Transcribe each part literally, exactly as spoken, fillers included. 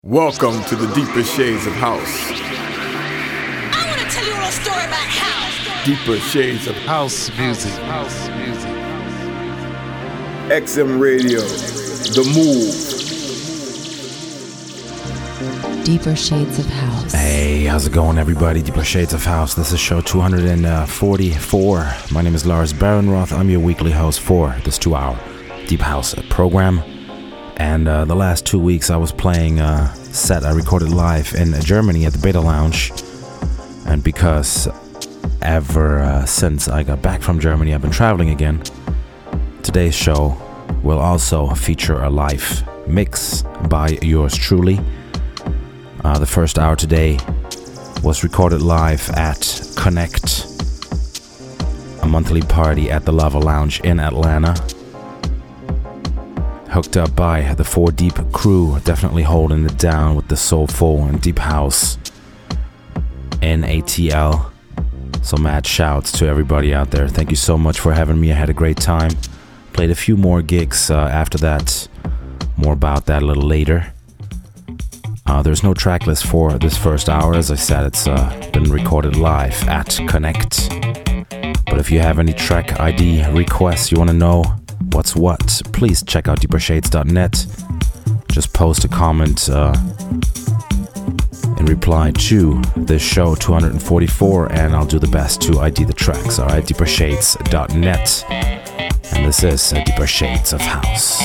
Welcome to the Deeper Shades of House. I want to tell you a little story about house. Deeper Shades of House music. House music. X M Radio, The Move. Deeper Shades of House. Hey, how's it going, everybody? Deeper Shades of House. This is show two hundred forty-four. My name is Lars Barenroth. I'm your weekly host for this two-hour Deep House program. And uh, the last two weeks I was playing a set I recorded live in Germany at the Beta Lounge. And because ever uh, since I got back from Germany I've been traveling again, today's show will also feature a live mix by yours truly. Uh, the first hour today was recorded live at Connect, a monthly party at the Lava Lounge in Atlanta. Hooked up by the Four Deep crew, definitely holding it down with the soulful and deep house in A T L. So mad shouts to everybody out there. Thank you so much for having me. I had a great time. Played a few more gigs uh, after that. More about that a little later. Uh, there's no track list for this first hour. As I said, it's uh, been recorded live at Connect. But if you have any track I D requests, you want to know what's what, please check out deeper shades dot net. Just post a comment uh, in reply to this show two hundred forty-four and I'll do the best to I D the tracks. Alright, deeper shades dot net. And this is uh, Deeper Shades of House.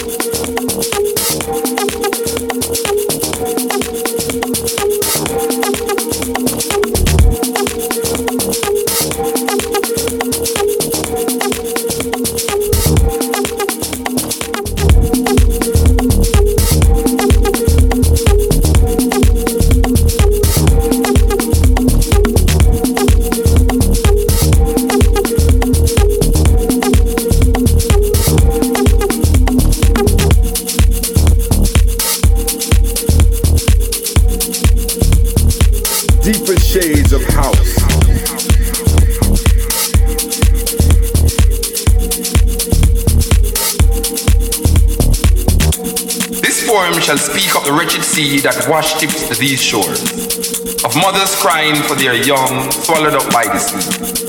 Shall speak of the wretched sea that washed ships to these shores, of mothers crying for their young swallowed up by the sea.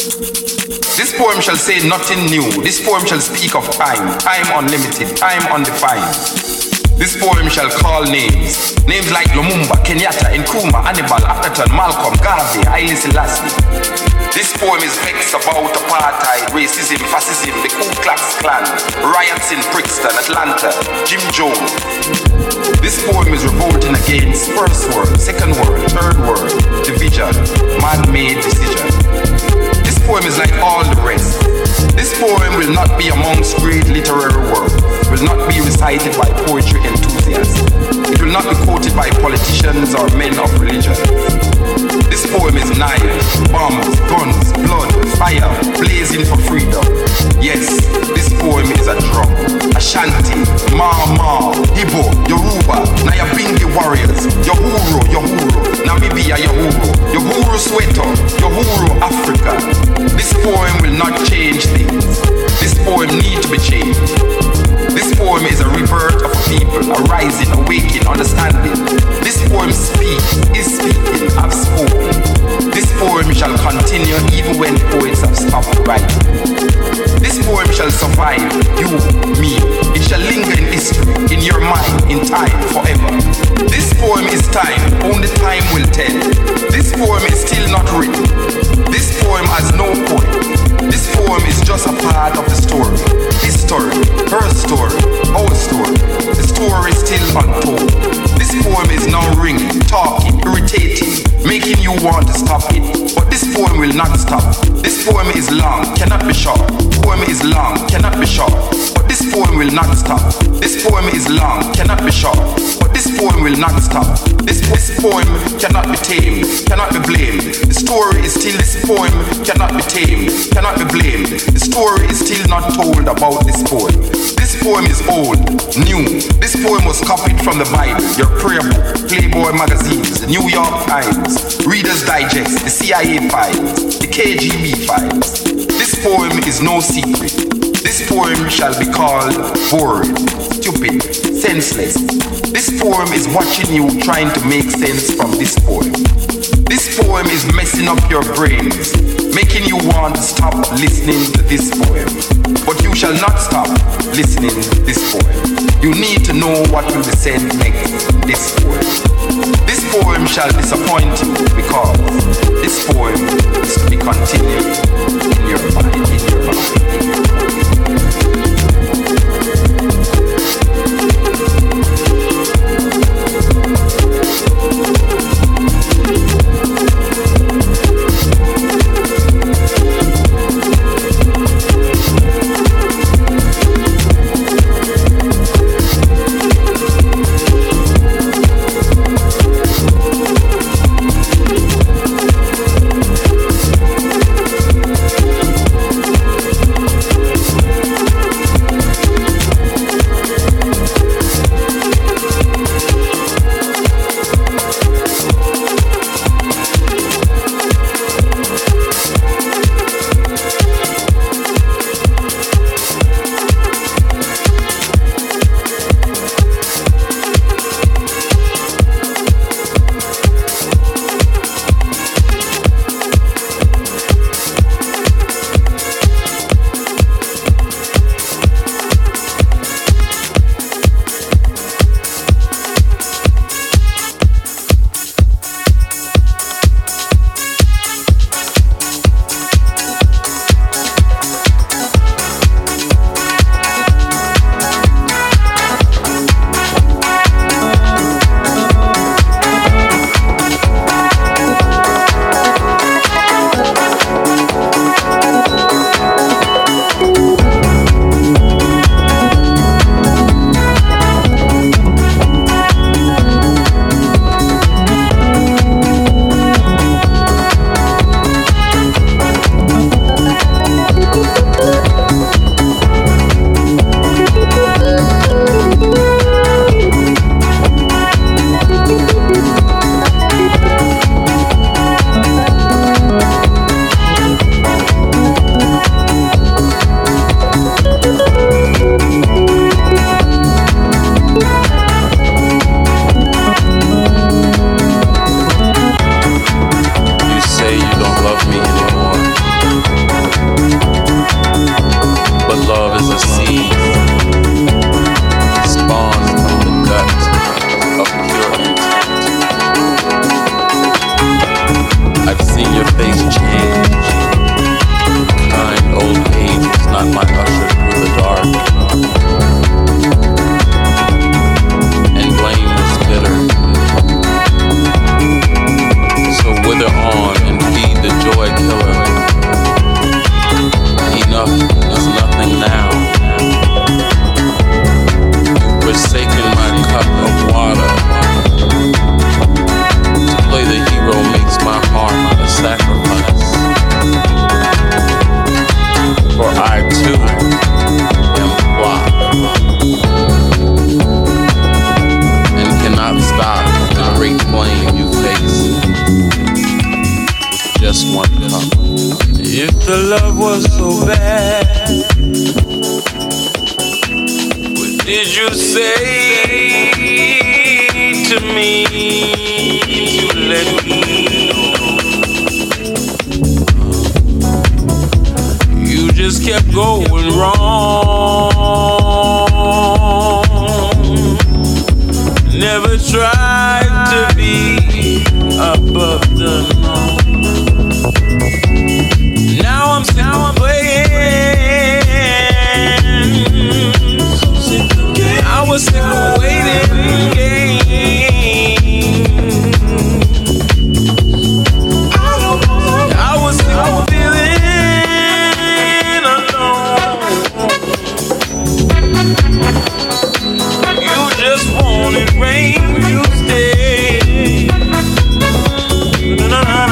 This poem shall say nothing new. This poem shall speak of time, time unlimited, time undefined. This poem shall call names, names like Lumumba, Kenyatta, Nkrumah, Hannibal, Akhenaton, Malcolm, Garvey, Haile Selassie. This poem is vexed about apartheid, racism, fascism, the Ku Klux Klan, riots in Brixton, Atlanta, Jim Jones. This poem is revolting against first world, second world, third world, division, man-made decision. This poem is like all the rest. This poem will not be amongst great literary works, will not be recited by poetry enthusiasts. It will not be quoted by politicians or men of religion. This poem is knives, bombs, guns, blood, fire, blazing for freedom. Yes, this poem is a drum. Ashanti, Mama, Igbo, Yoruba, Nyabingi warriors, Yohuru, Yohuru, Namibia, Yohuru, Yohuru Soweto, Yohuru Africa. This poem will not change things. This poem needs to be changed. This poem is a rebirth of a people, a rising, awakening, understanding. This poem speaks, is speaking, have spoken. This poem shall continue even when poets have stopped writing. This poem shall survive, you, me. It shall linger in history, in your mind, in time, forever. This poem is time, only time will tell. This poem is still not written. This poem has no point. This poem is just a part of the story. His story, her story, our story. The story is still untold. This poem is now ringing, talking, irritating, making you want to stop it. But this poem will not stop. This poem is long, cannot be short. Poem is long, cannot be short. But this poem will not stop. This poem is long, cannot be short. But this poem will not stop. This, this poem cannot be tamed, cannot be blamed. The story is still, this poem cannot be tamed, cannot be blamed. The story is still not told about this poem. This poem is old, new. This poem was copied from the Bible, your prayer book, Playboy magazines, the New York Times, Reader's Digest, the C I A files, the K G B files. This poem is no secret. This poem shall be called bored, stupid, senseless. This poem is watching you trying to make sense from this poem. This poem is messing up your brains, making you want to stop listening to this poem. But you shall not stop listening to this poem. You need to know what will be said next in this poem. This poem shall disappoint you because this poem is to be continued in your mind, in your mind. forsaken my cup of water. To play the hero makes my heart a sacrifice. For I too am flock, and cannot stop the great flame you face with just one cup. If the love was so bad, what did you say to me to let me know? You just kept going wrong, never tried to be above the norm. Now I'm now I'm playing. I was sick of waiting games. I was sick of feeling alone. You just wanted rain, you stayed. Na-na-na.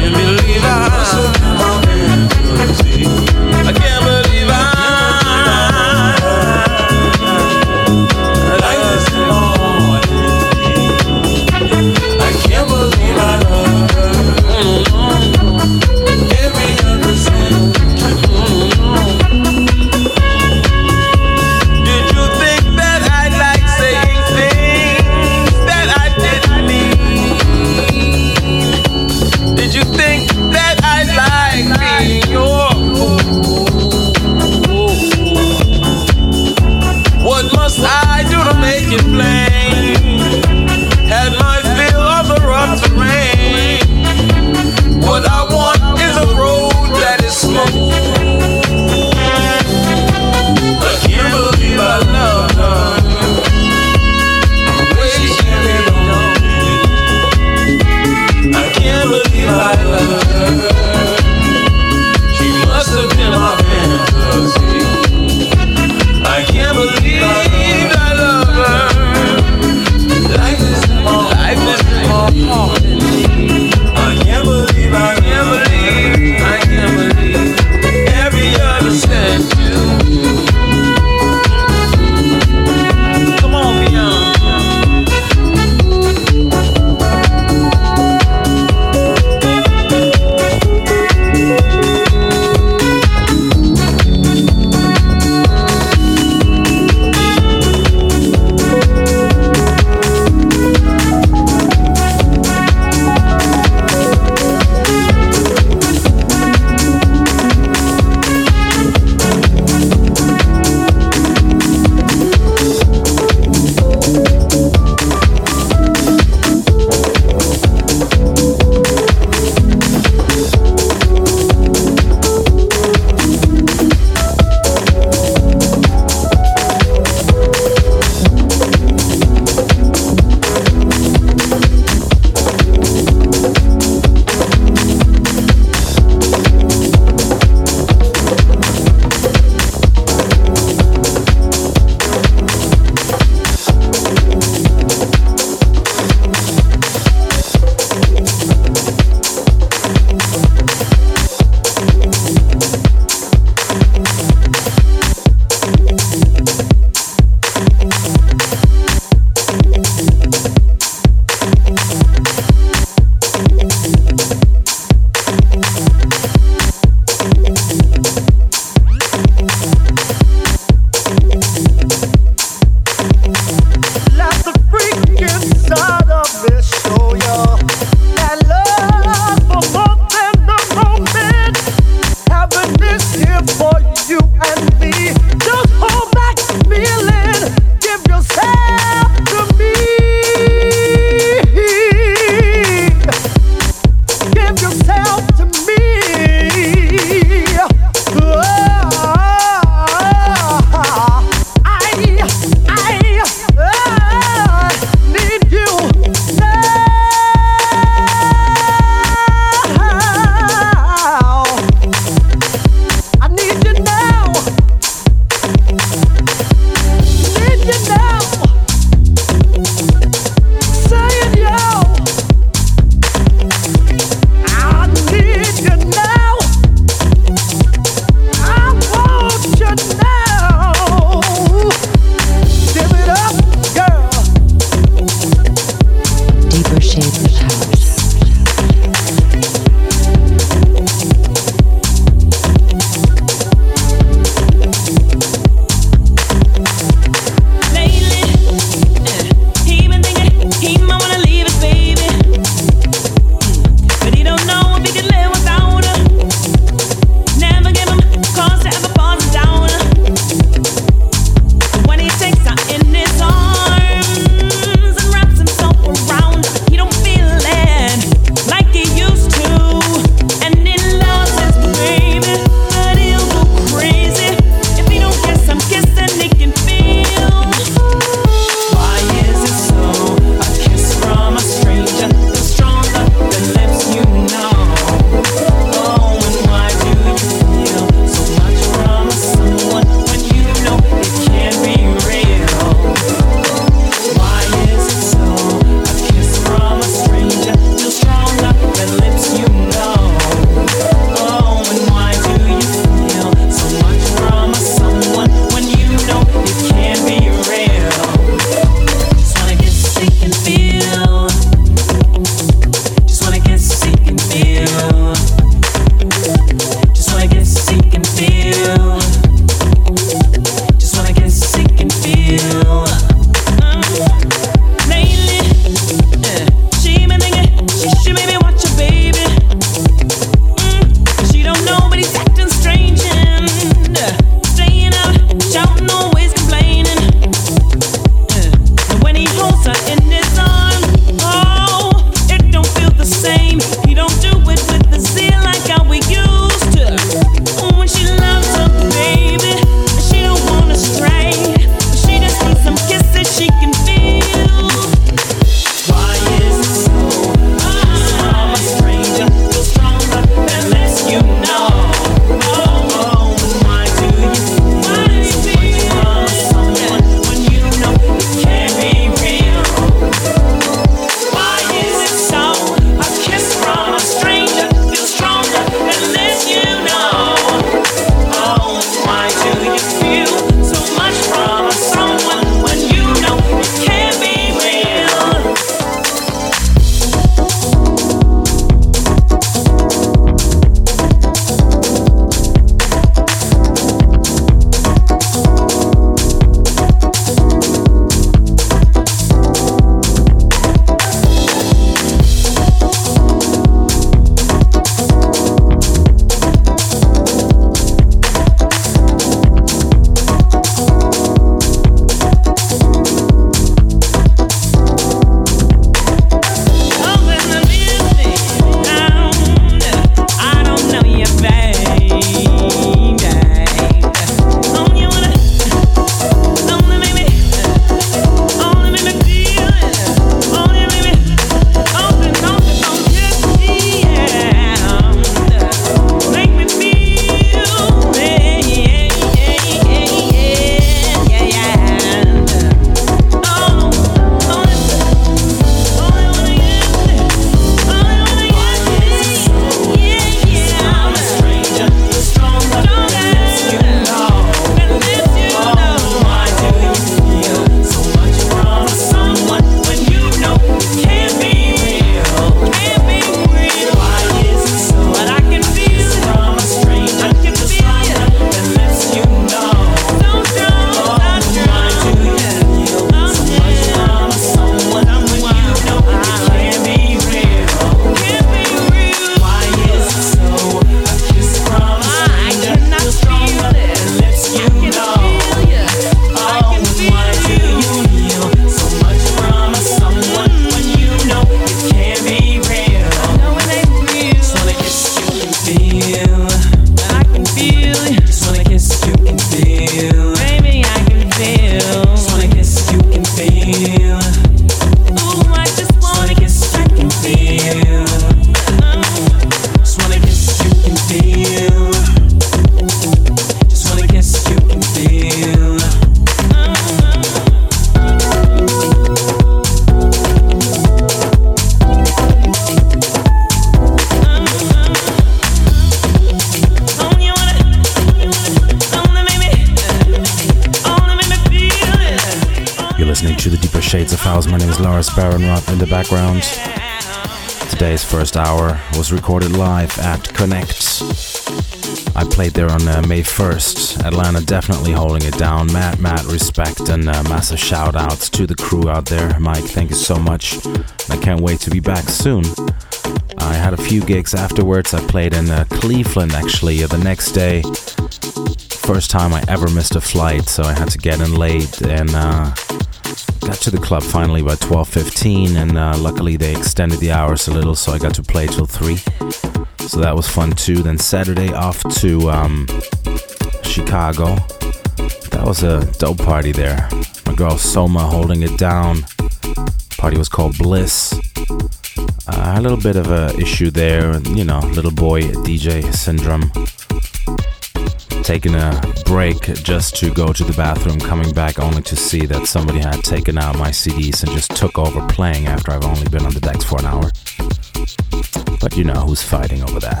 My name is Lars Barenroth in the background. Today's first hour was recorded live at Connect. I played there on uh, May first. Atlanta definitely holding it down. Mad, mad respect and uh, massive shout outs to the crew out there. Mike, thank you so much. I can't wait to be back soon. I had a few gigs afterwards. I played in uh, Cleveland actually uh, the next day. First time I ever missed a flight, so I had to get in late and uh, got to the club finally by twelve fifteen, and uh, luckily they extended the hours a little, so I got to play till three. So that was fun too. Then Saturday off to um, Chicago. That was a dope party there. My girl Soma holding it down. Party was called Bliss. Uh, a little bit of a issue there, you know, little boy D J syndrome. Taking a break just to go to the bathroom, coming back only to see that somebody had taken out my C Ds and just took over playing after I've only been on the decks for an hour. But you know who's fighting over that.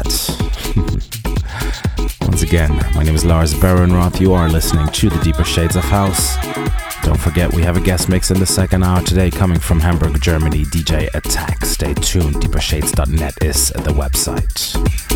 Once again, my name is Lars Barenroth. You are listening to the Deeper Shades of House. Don't forget, we have a guest mix in the second hour today coming from Hamburg, Germany, D J Attack. Stay tuned. deeper shades dot net is the website.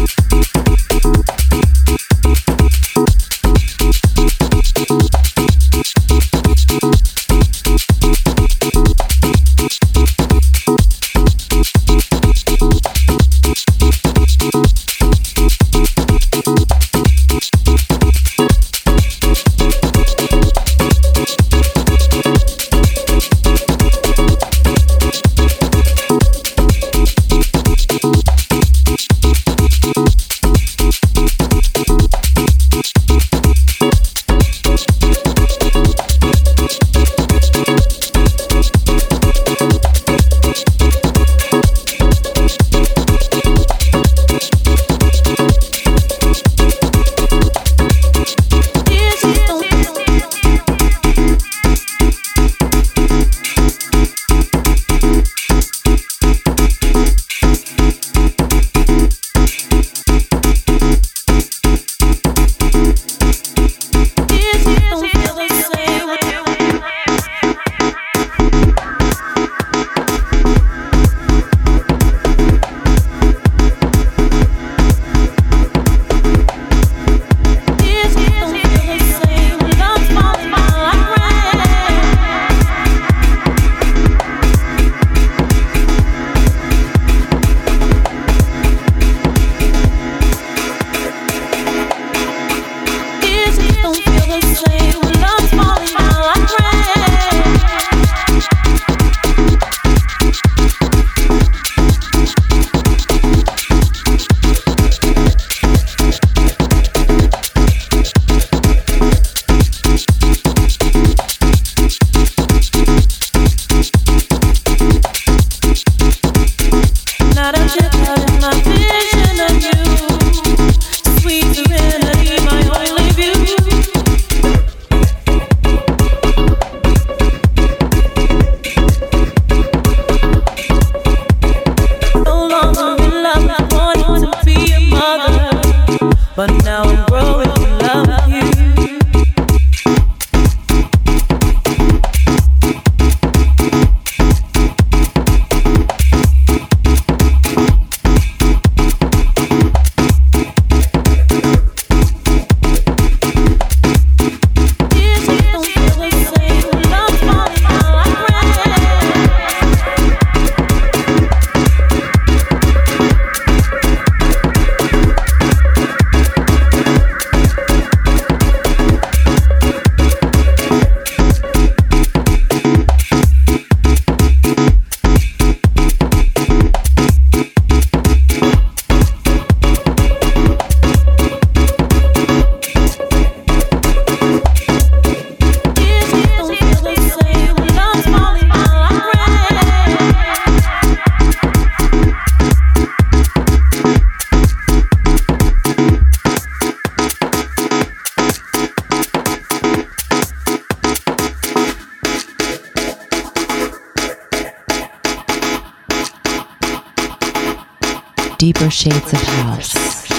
Deeper Shades of House.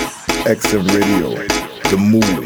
X M Radio, The Move.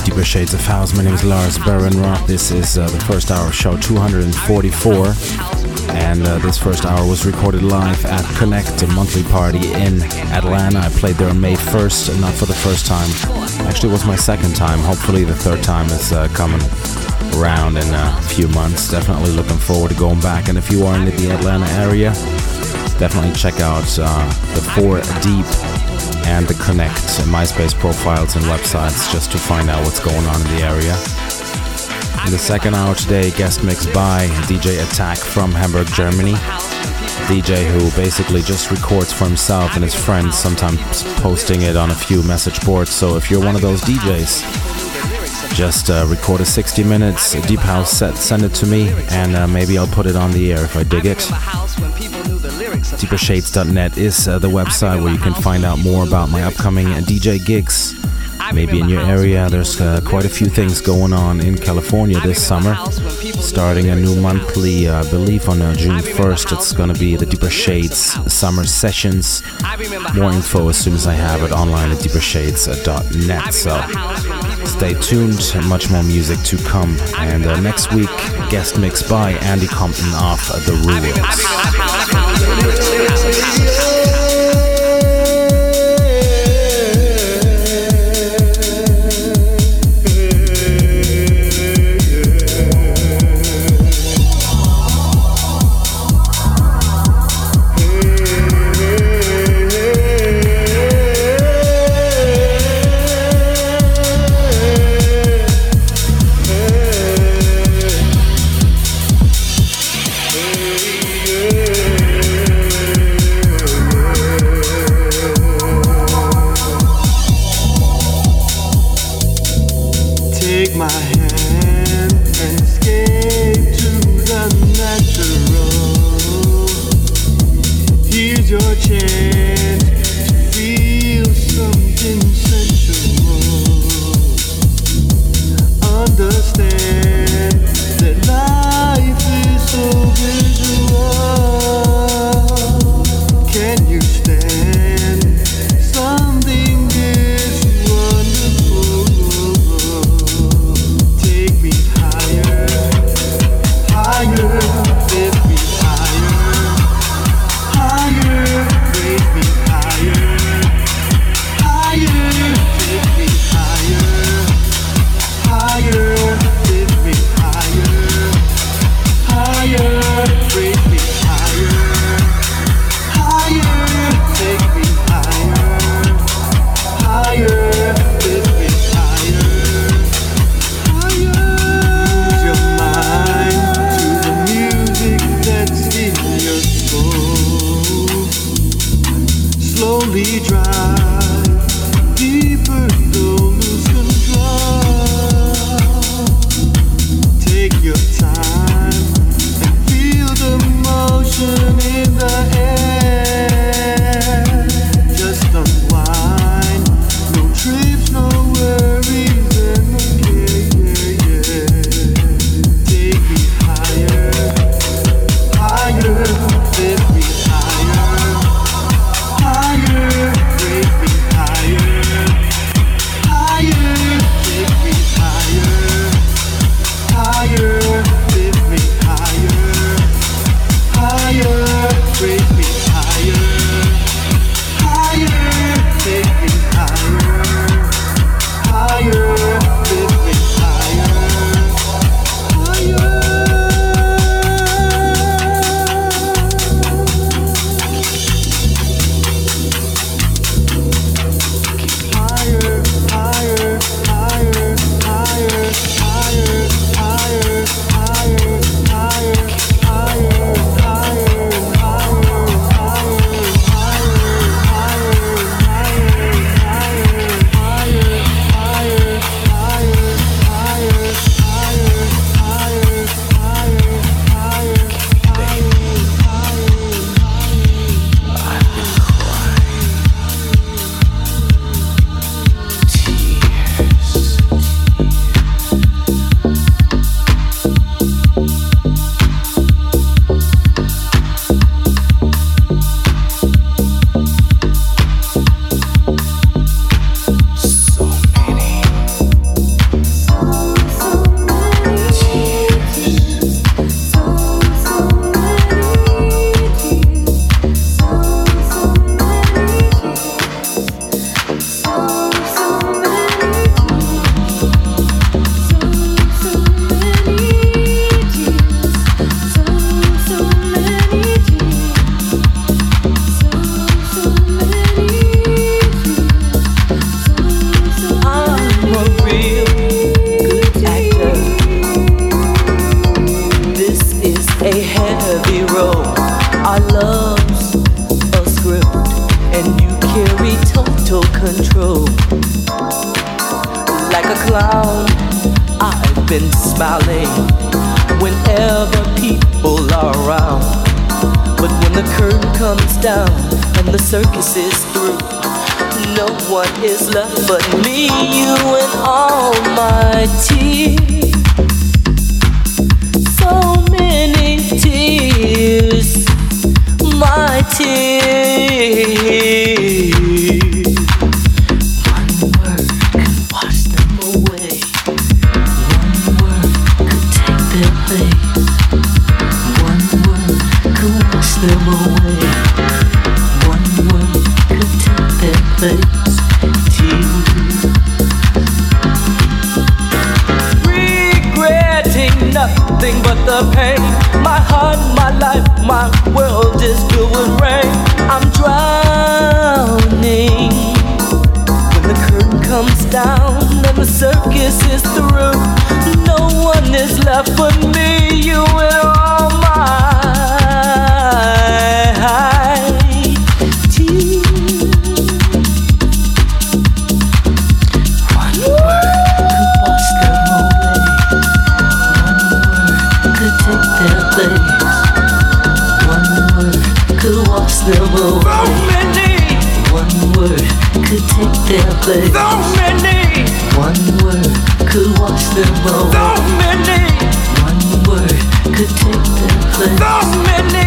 the Deeper Shades of House. My name is Lars Baron-Roth. This is uh, the first hour of show two hundred forty-four. And uh, this first hour was recorded live at Connect, a monthly party in Atlanta. I played there on May first, and not for the first time. Actually, it was my second time. Hopefully the third time is uh, coming around in a few months. Definitely looking forward to going back. And if you are in the Atlanta area, definitely check out uh, the four Deep and the Connect MySpace profiles and websites just to find out what's going on in the area. In the second hour today, guest mix by D J Attack from Hamburg, Germany. D J who basically just records for himself and his friends, sometimes posting it on a few message boards. So if you're one of those D Js, just uh, record a sixty minutes deep house set, send it to me, and uh, maybe I'll put it on the air if I dig it. deeper shades dot net is uh, the website where you can find out more about my upcoming uh, D J gigs. Maybe in your area. There's uh, quite a few things going on in California this summer. Starting a new monthly, uh, I believe on uh, June first, it's going to be the Deeper Shades Summer Sessions. More info as soon as I have it online at deeper shades dot net. So stay tuned, much more music to come. And uh, next week, guest mix by Andy Compton off The Rules. Higher, around. I've been smiling whenever people are around. But when the curtain comes down and the circus is through, no one is left but me, you, and all my tears. So many tears, my tears. One word could wash them away. One word could take their place. One word could wash them away. One word could take their place. Tears. Regretting nothing but the pain. My heart, my life, my world is filled with rain. I'm drowning when the curtain comes down and the circus is through. No one is left but me, you, and all my tears. One word could wash them away. One word could take their place. One word could wash them away. So many. One word could take their place. So many. One word could wash them away. So many. One word could take their place. So many.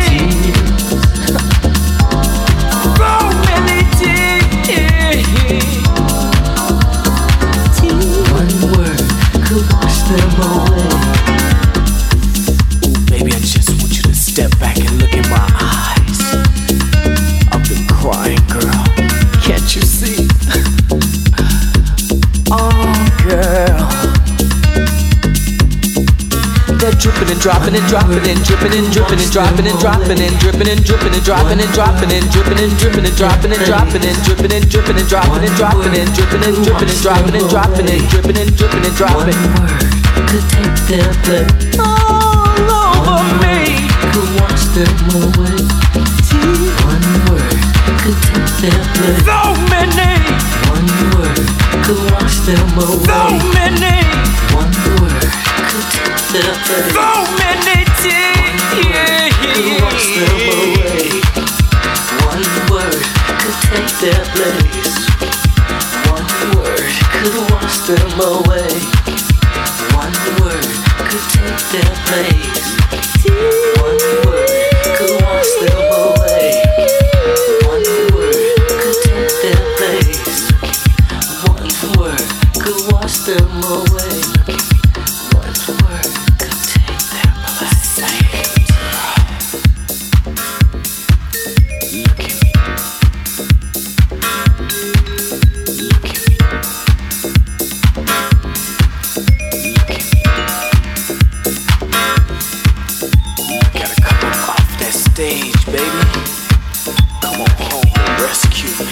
So many tears. One word could wash them away. Ooh, baby, I just want you to step back and look in my eyes. I've been crying, girl. Can't you see? Oh, girl. They're dripping and dropping and dropping and dripping and dripping and dropping and dropping and dripping and dripping and dropping and dropping and dripping and dripping and dropping and dropping and dripping and dripping and dropping and dropping and dripping and dripping and dropping and dropping and dripping and dripping and dropping. One word could take their place all over me. Could wash them away. One word could take their place. So many. One word could wash them away. So many. One word could take their place. So many tears. Could wash them away. One word could take their place. One word could wash them away. One word could take their place. One word could wash them away. One word could take their place. One word could wash them away. One word could take their place. Look at me. Look at me. Look at me. Gotta come off that stage, baby. Come on home and rescue me.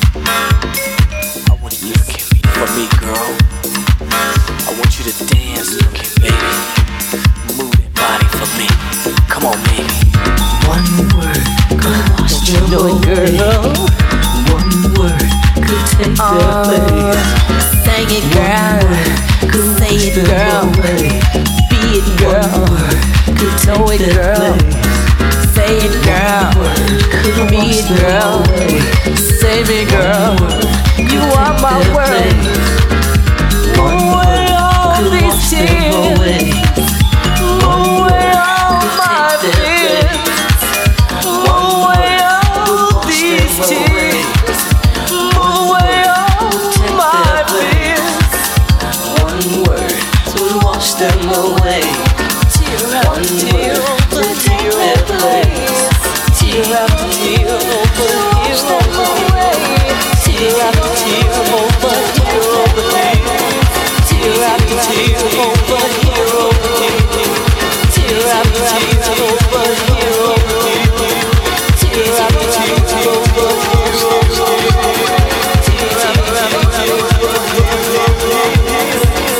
I want you to look at me for me, girl. I want you to dance for me, baby. Move that body for me. Come on, baby. One word could wash them away. Girl. One word could take their place. Sing it, girl. Say it, girl. Be it, girl. Know it, girl. Say it, girl. Be it, girl. Save me, girl. You are my world. Move away all these tears. Move away all my fears. Move away all these tears. Move away all my fears. One word to wash them away. Tear after tear, to take their place. Tear after tear, over here, over here. Tear after tear, over here, over here. Tear after tear, over here, over here. Tear after tear, over here, over here. Tear after tear, over here, over here. Tear after tear, over here.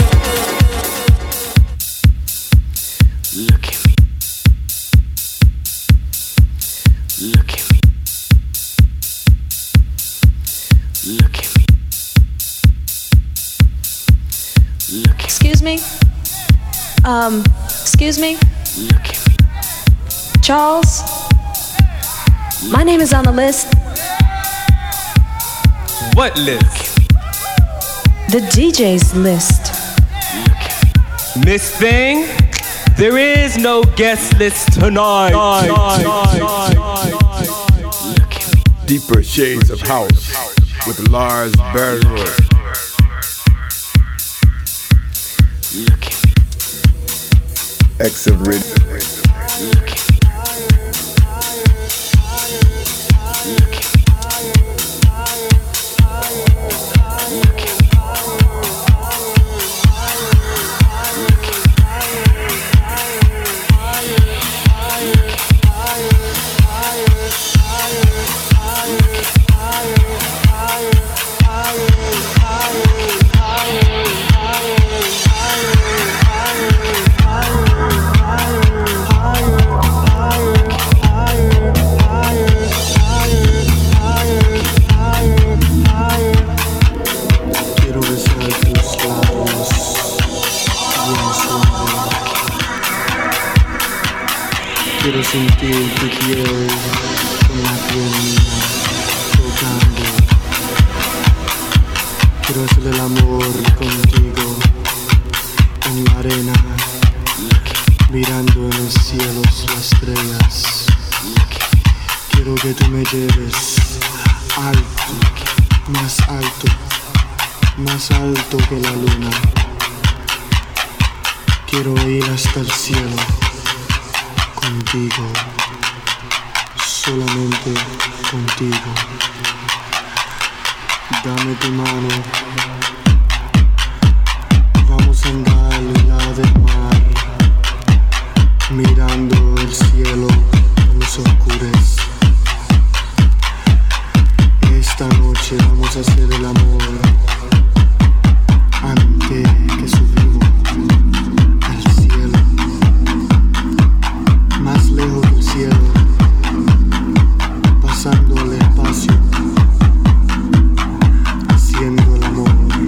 Look at me. Look at me. Look at me. Excuse me? Um, excuse me? Charles? My name is on the list. What list? The D J's list. Miss Thing, there is no guest list tonight. Deeper Shades of House with Lars Berger. X M Radio. Quiero sentir tu piel con la piel mía tocando. Quiero hacer el amor contigo en la arena, mirando en el cielo las estrellas. Quiero que tú me lleves alto, más alto, más alto que la luna. Quiero ir hasta el cielo. Contigo, solamente contigo. Dame tu mano, vamos a andar al lado del mar, mirando el cielo cuando se oscurece. Esta noche vamos a hacer el amor antes que subimos al cielo. Más lejos del cielo, pasando el espacio, haciendo el amor.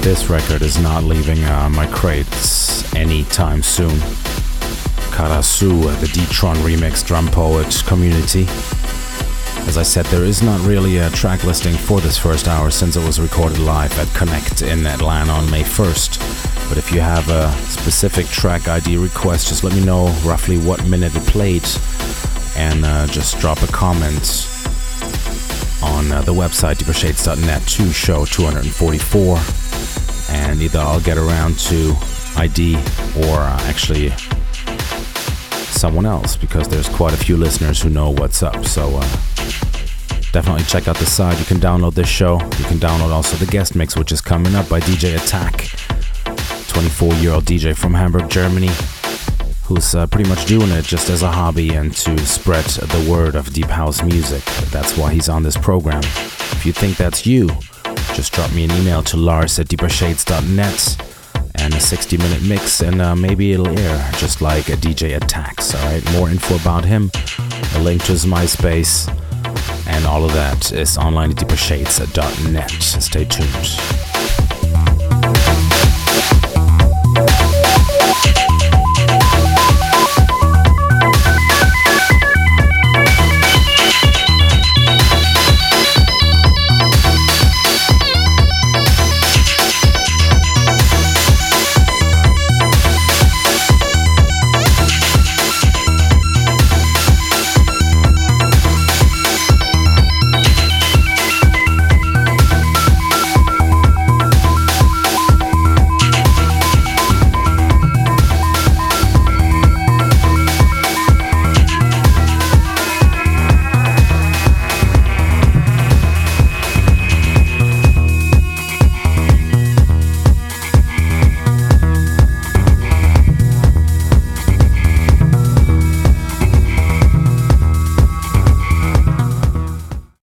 This record is not leaving uh, my crates anytime soon. Karasu, the D-Tron remix drum poet community. As I said, there is not really a track listing for this first hour since it was recorded live at Connect in Atlanta on May first. But if you have a specific track I D request, just let me know roughly what minute it played and uh, just drop a comment on uh, the website deeper shades dot net to show two forty-four, and either I'll get around to I D or uh, actually someone else, because there's quite a few listeners who know what's up. So uh, definitely check out the site. You can download this show. You can download also the guest mix, which is coming up by D J Attack, twenty-four-year-old D J from Hamburg, Germany, who's uh, pretty much doing it just as a hobby and to spread the word of deep house music. That's why he's on this program. If you think that's you, just drop me an email to Lars at deeper shades dot net and a sixty minute mix, and uh, maybe it'll air just like a D J Attacks. Alright, more info about him, a link to his MySpace, and all of that is online at deeper shades dot net. Stay tuned.